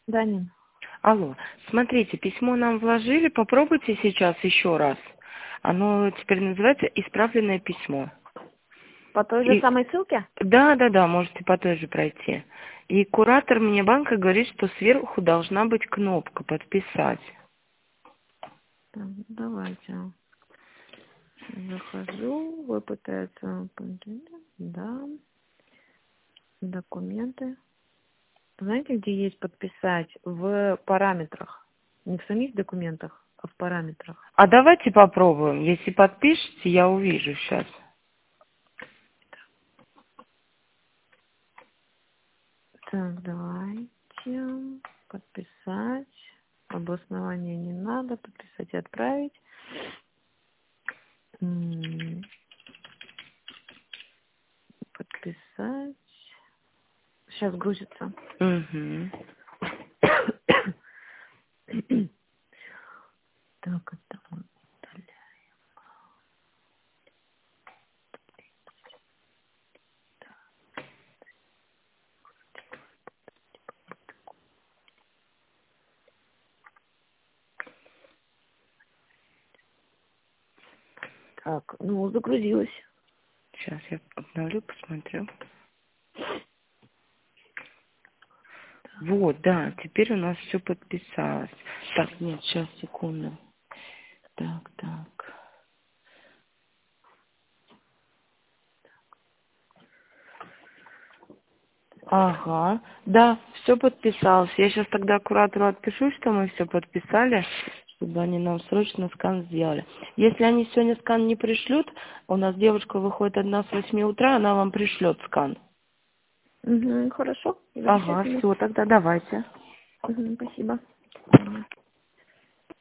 Да, Нин. Алло, смотрите, письмо нам вложили, попробуйте сейчас еще раз. Оно теперь называется «Исправленное письмо». По той же И самой ссылке? да, можете по той же пройти. И куратор мне банка говорит, что сверху должна быть кнопка «Подписать». Так, давайте. Захожу, вы пытаетесь... Да, документы. Знаете, где есть подписать? В параметрах. Не в самих документах, а в параметрах. А давайте попробуем. Если подпишете, я увижу сейчас. Так, давайте. Подписать. Обоснование не надо. Подписать и отправить. Подписать. Сейчас грузится. Угу. Так, это мы удаляем. Так, ну, загрузилась. Сейчас я обновлю, посмотрю. Вот, да, теперь у нас все подписалось. Так, нет, сейчас, секунду. Так. Ага, да, все подписалось. Я сейчас тогда куратору отпишу, что мы все подписали, чтобы они нам срочно скан сделали. Если они сегодня скан не пришлют, у нас девушка выходит одна с 8 утра, она вам пришлет скан. Угу, хорошо, Ага, замечательно. все, тогда давайте. Угу, спасибо.